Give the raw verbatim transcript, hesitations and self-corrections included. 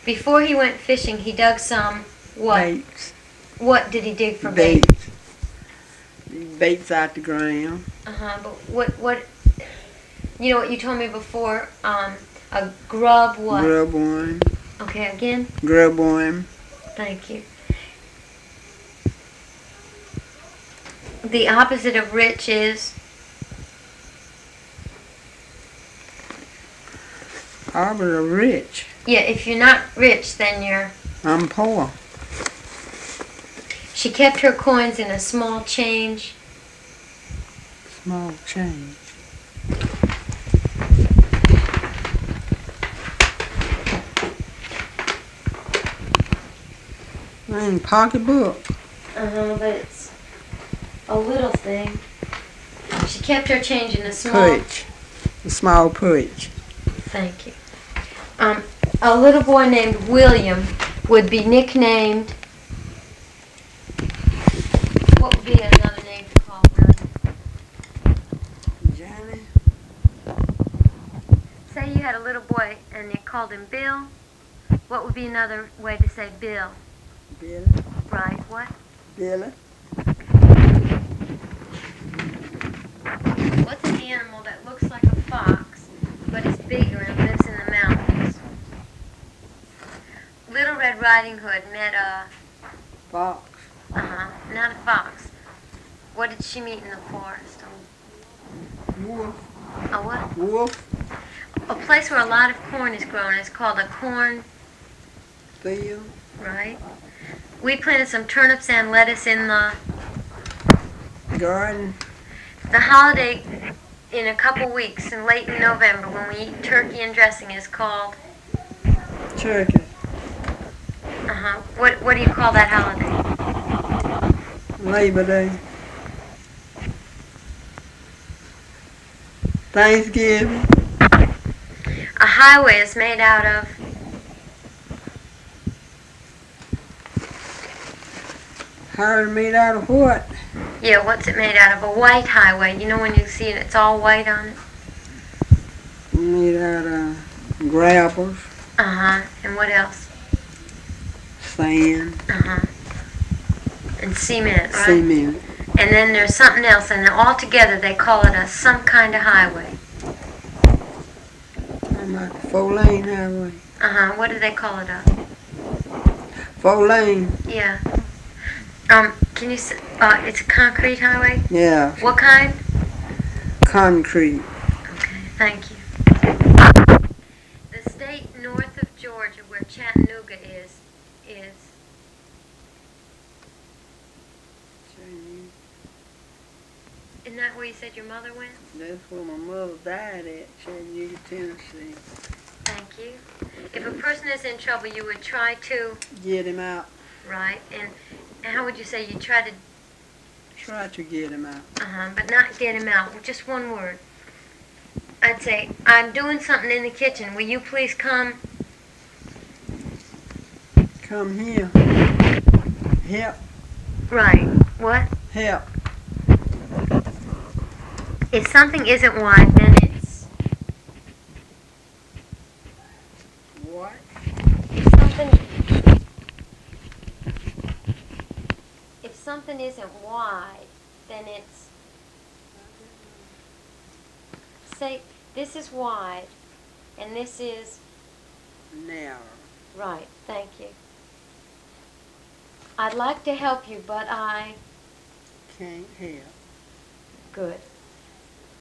Before he went fishing, he dug some what? Baits. What did he dig for bait? Baits. Baits out the ground. Uh huh. But what? What? You know what you told me before? Um, a grub what? Grub worm. Okay, again. Grub worm. Thank you. The opposite of rich is? Opposite of rich. Yeah, if you're not rich, then you're... I'm poor. She kept her coins in a small change. Small change. In pocketbook. Uh-huh, but it's a little thing. She kept her change in a small... Purse. A small purse. Thank you. Um, a little boy named William would be nicknamed... What would be another name to call William? Johnny. Say you had a little boy and you called him Bill. What would be another way to say Bill? Billy. Right, what? Billy. What's an animal that looks like a fox, but is bigger and lives in the mountains? Little Red Riding Hood met a... Fox. Uh-huh, not a fox. What did she meet in the forest? Wolf. A what? Wolf. A place where a lot of corn is grown is called a corn... Field. Right. We planted some turnips and lettuce in the... Garden. The holiday in a couple weeks, in late in November, when we eat turkey and dressing, is called... Turkey. Uh-huh. What, what do you call that holiday? Labor Day. Thanksgiving. A highway is made out of... How is it made out of what? Yeah, what's it made out of? A white highway. You know when you see it, it's all white on it? Made out of gravels. Uh-huh. And what else? Sand. Uh-huh. And cement, right? Cement. And then there's something else, and all together they call it a some kind of highway. Like a four-lane highway. Uh-huh. What do they call it? A? Four-lane. Yeah. Um, can you s uh, it's a concrete highway? Yeah. What kind? Concrete. Okay, thank you. The state north of Georgia where Chattanooga is, is... Isn't that where you said your mother went? That's where my mother died at, Chattanooga, Tennessee. Thank you. If a person is in trouble, you would try to... Get him out. Right, and how would you say you try to... Try to get him out. Uh-huh, but not get him out. Just one word. I'd say, I'm doing something in the kitchen. Will you please come? Come here. Help. Right. What? Help. If something isn't wide, then it's... What? If something... If something isn't wide, then it's... Say, this is wide, and this is... Narrow. Right, thank you. I'd like to help you, but I... Can't help. Good.